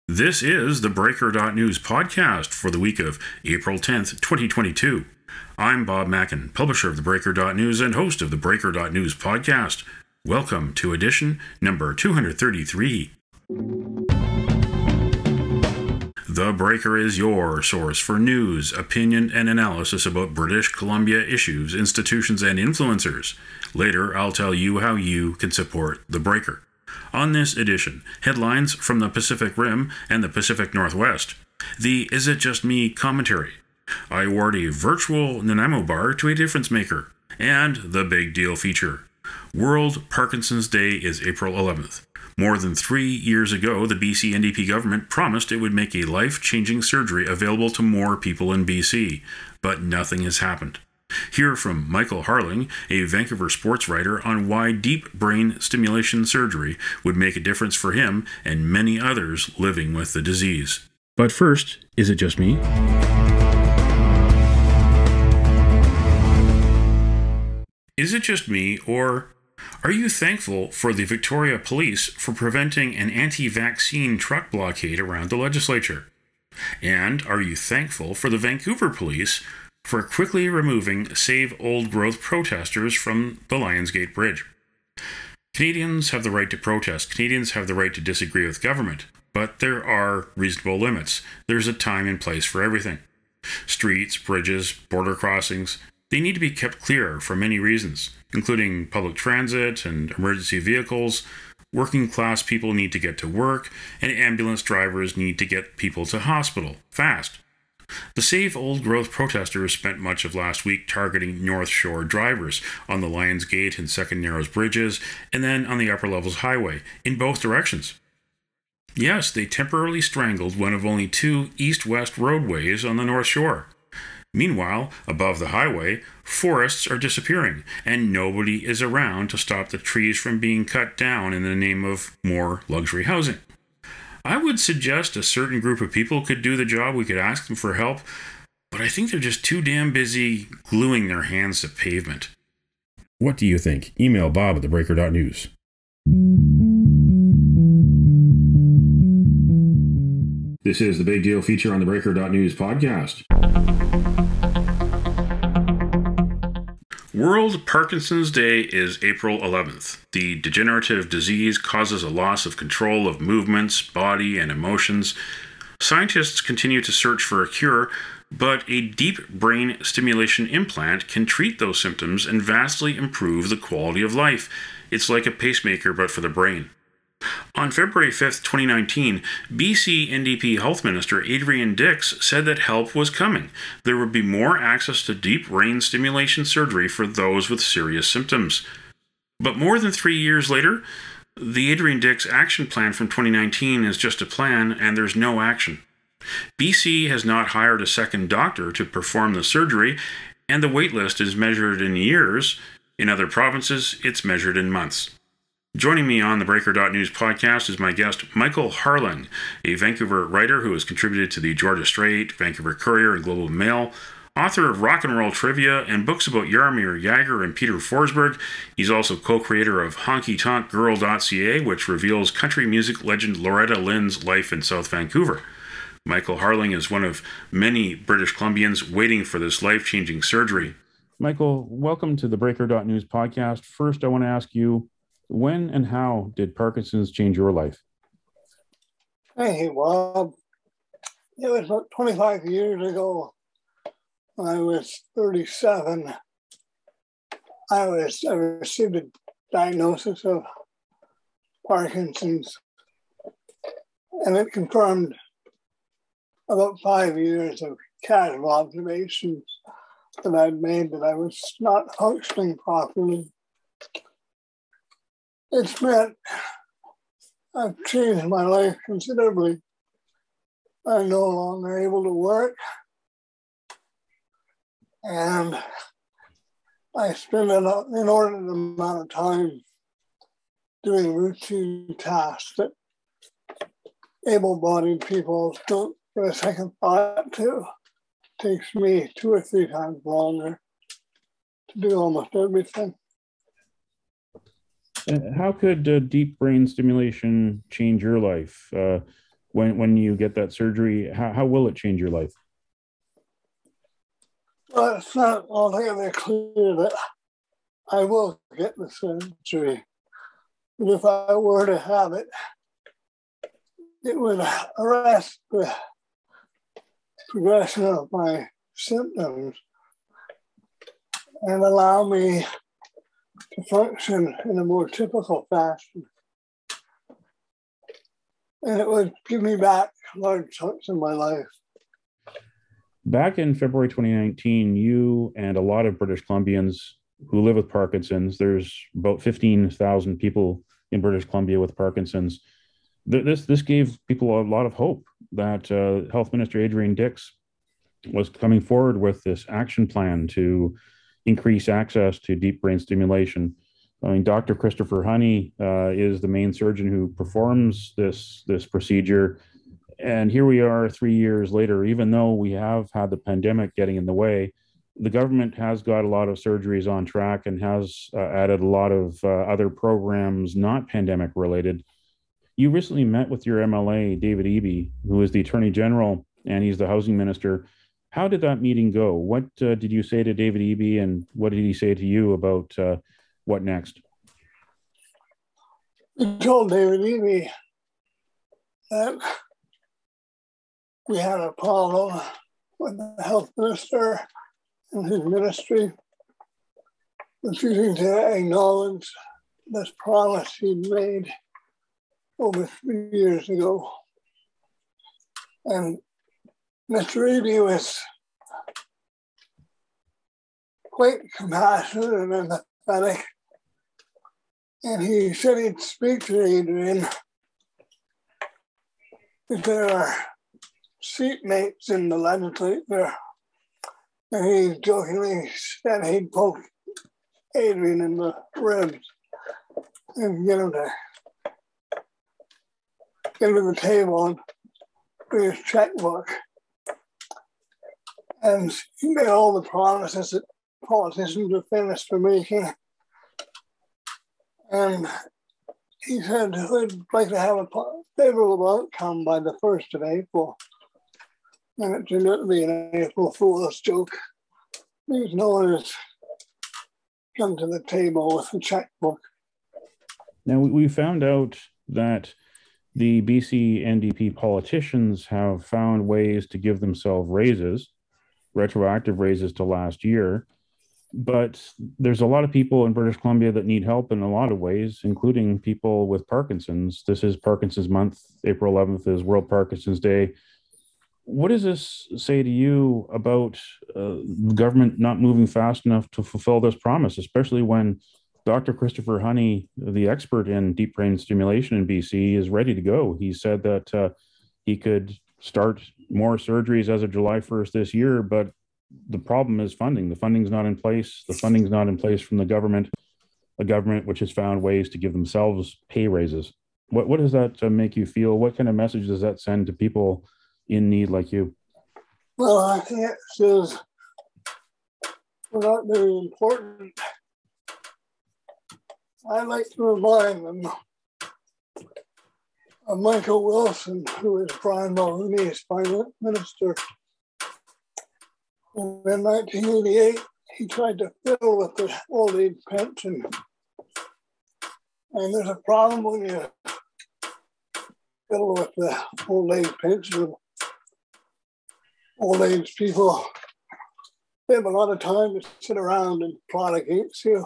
This is the Breaker.News podcast for the week of April 10th, 2022. I'm Bob Mackin, publisher of the Breaker.News and host of the Breaker.News podcast. Welcome to edition number 233. The Breaker is your source for news, opinion, and analysis about British Columbia issues, institutions, and influencers. Later, I'll tell you how you can support The Breaker. On this edition, headlines from the Pacific Rim and the Pacific Northwest. The Is It Just Me commentary. I award a virtual Nanaimo bar to a difference maker. And the big deal feature. World Parkinson's Day is April 11th. More than 3 years ago, the BC NDP government promised it would make a life-changing surgery available to more people in BC, but nothing has happened. Hear from Michael Harling, a Vancouver sports writer, on why deep brain stimulation surgery would make a difference for him and many others living with the disease. But first, is it just me? Is it just me, or are you thankful for the Victoria Police for preventing an anti-vaccine truck blockade around the legislature? And are you thankful for the Vancouver Police for quickly removing Save Old Growth protesters from the Lionsgate Bridge? Canadians have the right to protest. Canadians have the right to disagree with government. But there are reasonable limits. There's a time and place for everything. Streets, bridges, border crossings, they need to be kept clear for many reasons, including public transit and emergency vehicles. Working class people need to get to work, and ambulance drivers need to get people to hospital fast. The Save Old Growth protesters spent much of last week targeting North Shore drivers on the Lionsgate and Second Narrows bridges, and then on the Upper Levels Highway, in both directions. Yes, they temporarily strangled one of only two east-west roadways on the North Shore. Meanwhile, above the highway, forests are disappearing, and nobody is around to stop the trees from being cut down in the name of more luxury housing. I would suggest a certain group of people could do the job. We could ask them for help, but I think they're just too damn busy gluing their hands to pavement. What do you think? Email Bob at thebreaker.news. This is the Big Deal feature on the Breaker.News podcast. World Parkinson's Day is April 11th. The degenerative disease causes a loss of control of movements, body, and emotions. Scientists continue to search for a cure, but a deep brain stimulation implant can treat those symptoms and vastly improve the quality of life. It's like a pacemaker, but for the brain. On February 5th, 2019, BC NDP Health Minister Adrian Dix said that help was coming. There would be more access to deep brain stimulation surgery for those with serious symptoms. But more than 3 years later, the Adrian Dix action plan from 2019 is just a plan, and there's no action. BC has not hired a second doctor to perform the surgery, and the wait list is measured in years. In other provinces, it's measured in months. Joining me on the Breaker.News podcast is my guest, Michael Harling, a Vancouver writer who has contributed to the Georgia Straight, Vancouver Courier, and Globe and Mail, author of rock and roll trivia and books about Jaromir Jagr and Peter Forsberg. He's also co-creator of HonkyTonkGirl.ca, which reveals country music legend Loretta Lynn's life in South Vancouver. Michael Harling is one of many British Columbians waiting for this life-changing surgery. Michael, welcome to the Breaker.News podcast. First, I want to ask you, when and how did Parkinson's change your life? Hey, Bob. It was about 25 years ago. When I was 37. I received a diagnosis of Parkinson's, and it confirmed about 5 years of casual observations that I'd made that I was not functioning properly. It's meant I've changed my life considerably. I'm no longer able to work, and I spend an inordinate amount of time doing routine tasks that able-bodied people don't give a second thought to. It takes me 2 or 3 times longer to do almost everything. How could deep brain stimulation change your life? when you get that surgery? How will it change your life? Well, it's not altogether clear that I will get the surgery. But if I were to have it, it would arrest the progression of my symptoms and allow me to function in a more typical fashion. And it would give me back large chunks of my life. Back in February 2019, you and a lot of British Columbians who live with Parkinson's, there's about 15,000 people in British Columbia with Parkinson's. This gave people a lot of hope that Health Minister Adrian Dix was coming forward with this action plan to increase access to deep brain stimulation. I mean, Dr. Christopher Honey is the main surgeon who performs this procedure. And here we are 3 years later, even though we have had the pandemic getting in the way, the government has got a lot of surgeries on track and has added a lot of other programs not pandemic related. You recently met with your MLA, David Eby, who is the Attorney General, and he's the Housing Minister. How did that meeting go? What did you say to David Eby, and what did he say to you about what next? I told David Eby that we had a problem with the health minister and his ministry refusing to acknowledge this promise he'd made over 3 years ago. And Mr. Eby was quite compassionate and empathetic. And he said he'd speak to Adrian if there are seatmates in the legislature. And he jokingly said he'd poke Adrian in the ribs and get him to the table and bring his checkbook. And he made all the promises that politicians are famous for making. And he said he'd like to have a favorable outcome by the 1st of April. And it turned out to be an April Fool's joke, because no one has come to the table with a checkbook. Now, we found out that the BC NDP politicians have found ways to give themselves raises, retroactive raises to last year. But there's a lot of people in British Columbia that need help in a lot of ways, including people with Parkinson's. This is Parkinson's Month. April 11th is World Parkinson's Day. What does this say to you about the government not moving fast enough to fulfill this promise, especially when Dr. Christopher Honey, the expert in deep brain stimulation in BC, is ready to go? He said that he could start more surgeries as of July 1st this year, but the problem is funding. The funding's not in place. The funding's not in place from the government, a government which has found ways to give themselves pay raises. What does that make you feel? What kind of message does that send to people in need like you? Well, I think it says we're not very important. I like to remind them of Michael Wilson, who is Brian Mulroney's finance minister. In 1988, he tried to fiddle with the old age pension. And there's a problem when you fiddle with the old age pension. Old age people, they have a lot of time to sit around and plot against you.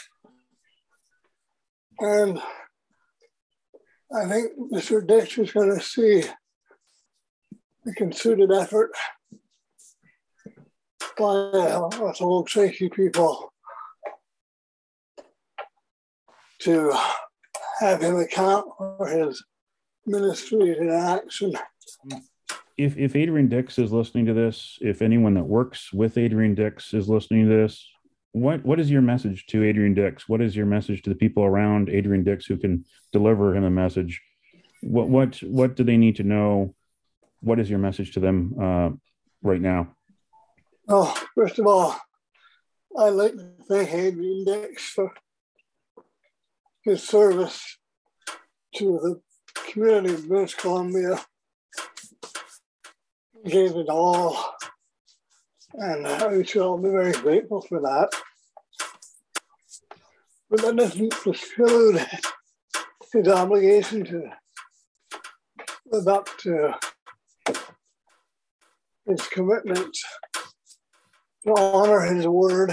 And I think Mr. Dix is going to see the concerted effort by us old shaky people to have him account for his ministry in action. If Adrian Dix is listening to this, if anyone that works with Adrian Dix is listening to this, what is your message to Adrian Dix? What is your message to the people around Adrian Dix who can deliver him a message? What do they need to know? What is your message to them right now? Oh, first of all, I'd like to thank Adrian Dix for his service to the community of British Columbia gave it all, and I shall be very grateful for that. But that doesn't exclude his obligation to live up to his commitments, to honor his word,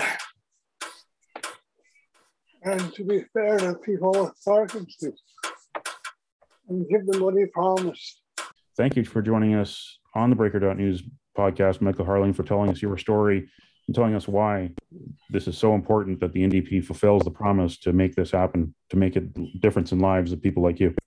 and to be fair to people with Parkinson's and give them what he promised. Thank you for joining us on the Breaker.News podcast, Michael Harling, for telling us your story and telling us why this is so important that the NDP fulfills the promise to make this happen, to make a difference in lives of people like you.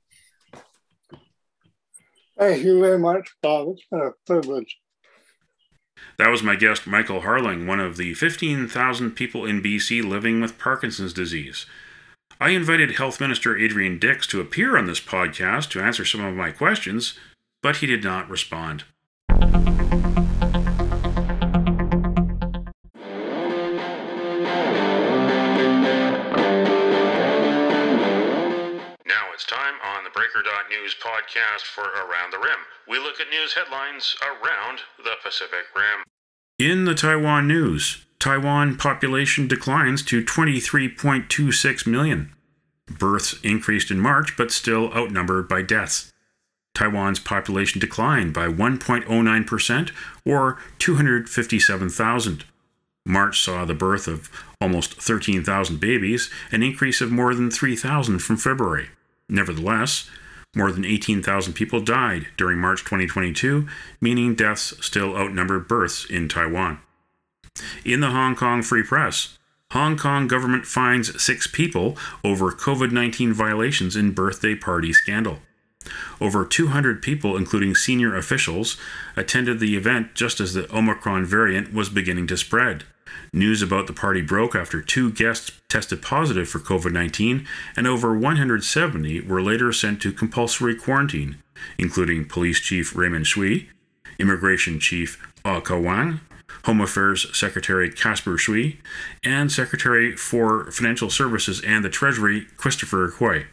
Thank you very much, Bob. It's been a privilege. That was my guest, Michael Harling, one of the 15,000 people in BC living with Parkinson's disease. I invited Health Minister Adrian Dix to appear on this podcast to answer some of my questions, but he did not respond. Now it's time on the Breaker.News podcast for Around the Rim. We look at news headlines around the Pacific Rim. In the Taiwan news, Taiwan population declines to 23.26 million. Births increased in March, but still outnumbered by deaths. Taiwan's population declined by 1.09%, or 257,000. March saw the birth of almost 13,000 babies, an increase of more than 3,000 from February. Nevertheless, more than 18,000 people died during March 2022, meaning deaths still outnumbered births in Taiwan. In the Hong Kong Free Press, Hong Kong government fines 6 people over COVID-19 violations in birthday party scandal. Over 200 people, including senior officials, attended the event just as the Omicron variant was beginning to spread. News about the party broke after 2 guests tested positive for COVID-19, and over 170 were later sent to compulsory quarantine, including Police Chief Raymond Shui, Immigration Chief Ka Wang, Home Affairs Secretary Casper Shui, and Secretary for Financial Services and the Treasury Christopher Hui.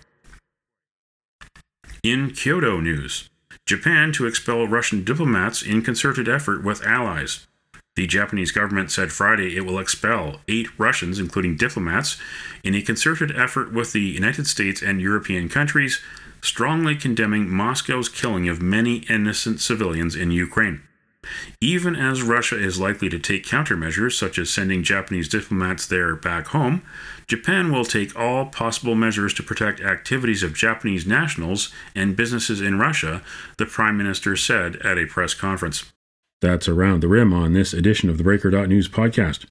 In Kyoto news, Japan to expel Russian diplomats in concerted effort with allies. The Japanese government said Friday it will expel 8 Russians, including diplomats, in a concerted effort with the United States and European countries, strongly condemning Moscow's killing of many innocent civilians in Ukraine. Even as Russia is likely to take countermeasures, such as sending Japanese diplomats there back home, Japan will take all possible measures to protect activities of Japanese nationals and businesses in Russia, the Prime Minister said at a press conference. That's Around the Rim on this edition of the Breaker.News podcast.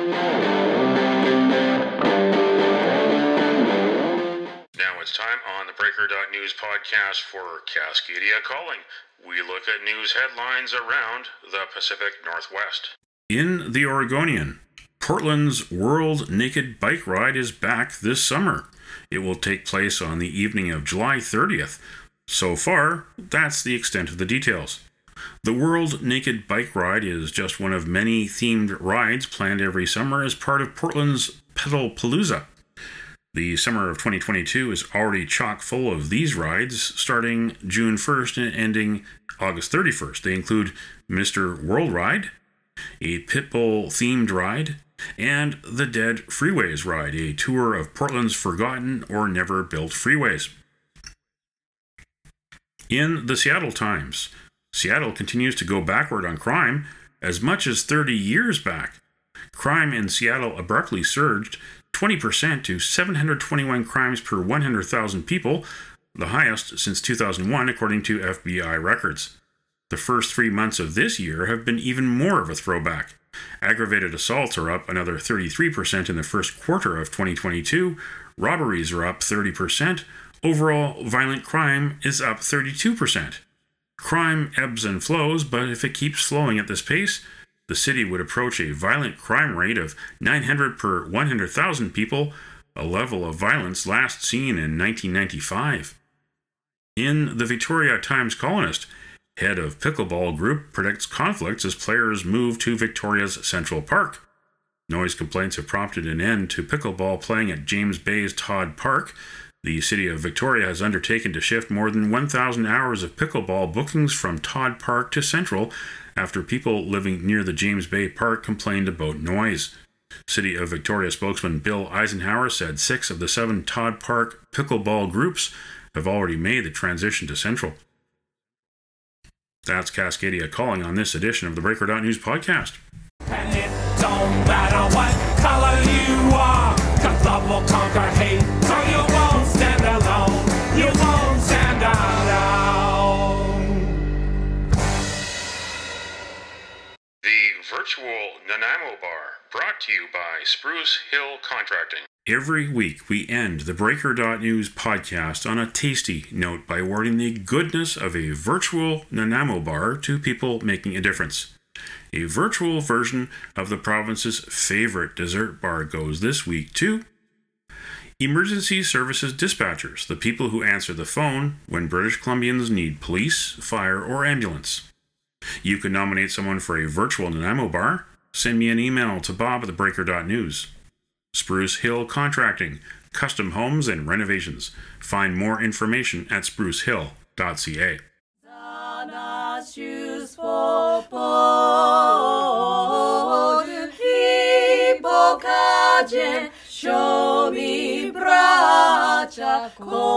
Now it's time on the Breaker.News podcast for Cascadia Calling. We look at news headlines around the Pacific Northwest. In the Oregonian, Portland's World Naked Bike Ride is back this summer. It will take place on the evening of July 30th. So far, that's the extent of the details. The World Naked Bike Ride is just one of many themed rides planned every summer as part of Portland's Pedalpalooza. The summer of 2022 is already chock full of these rides, starting June 1st and ending August 31st. They include Mr. World Ride, a Pitbull-themed ride, and the Dead Freeways Ride, a tour of Portland's forgotten or never-built freeways. In the Seattle Times, Seattle continues to go backward on crime as much as 30 years back. Crime in Seattle abruptly surged 20% to 721 crimes per 100,000 people, the highest since 2001 according to FBI records. The first 3 months of this year have been even more of a throwback. Aggravated assaults are up another 33% in the first quarter of 2022, robberies are up 30%, overall violent crime is up 32%. Crime ebbs and flows, but if it keeps flowing at this pace, the city would approach a violent crime rate of 900 per 100,000 people, a level of violence last seen in 1995. In the Victoria Times Colonist, head of pickleball group predicts conflicts as players move to Victoria's Central Park. Noise complaints have prompted an end to pickleball playing at James Bay's Todd Park. The City of Victoria has undertaken to shift more than 1,000 hours of pickleball bookings from Todd Park to Central after people living near the James Bay Park complained about noise. City of Victoria spokesman Bill Eisenhower said 6 of the 7 Todd Park pickleball groups have already made the transition to Central. That's Cascadia calling on this edition of the Breaker.News podcast. And it don't matter what color you are, 'cause love will conquer hate, so you won't stand alone, you won't stand alone. The virtual Nanaimo Bar, brought to you by Spruce Hill Contracting. Every week we end the Breaker.News podcast on a tasty note by awarding the goodness of a virtual Nanaimo Bar to people making a difference. A virtual version of the province's favorite dessert bar goes this week to Emergency Services Dispatchers, the people who answer the phone when British Columbians need police, fire, or ambulance. You can nominate someone for a virtual Nanaimo Bar. Send me an email to bob@thebreaker.news. Spruce Hill Contracting, custom homes and renovations. Find more information at sprucehill.ca. Show me bracia,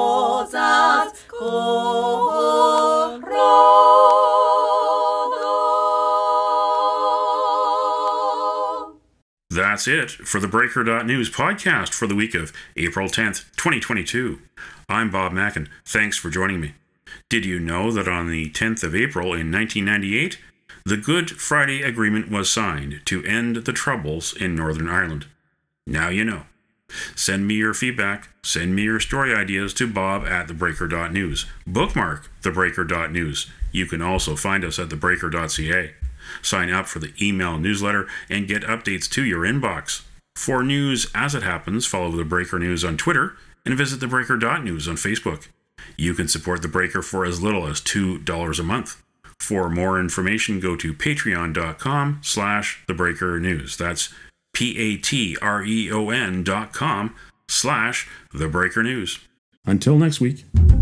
That's it for the Breaker.News podcast for the week of April 10th, 2022. I'm Bob Mackin. Thanks for joining me. Did you know that on the 10th of April in 1998, the Good Friday Agreement was signed to end the Troubles in Northern Ireland? Now you know. Send me your feedback. Send me your story ideas to bob@thebreaker.news. Bookmark thebreaker.news. You can also find us at thebreaker.ca. Sign up for the email newsletter and get updates to your inbox. For news as it happens, follow The Breaker News on Twitter and visit thebreaker.news on Facebook. You can support The Breaker for as little as $2 a month. For more information, go to patreon.com/thebreakernews. That's patreon.com/thebreakernews. Until next week.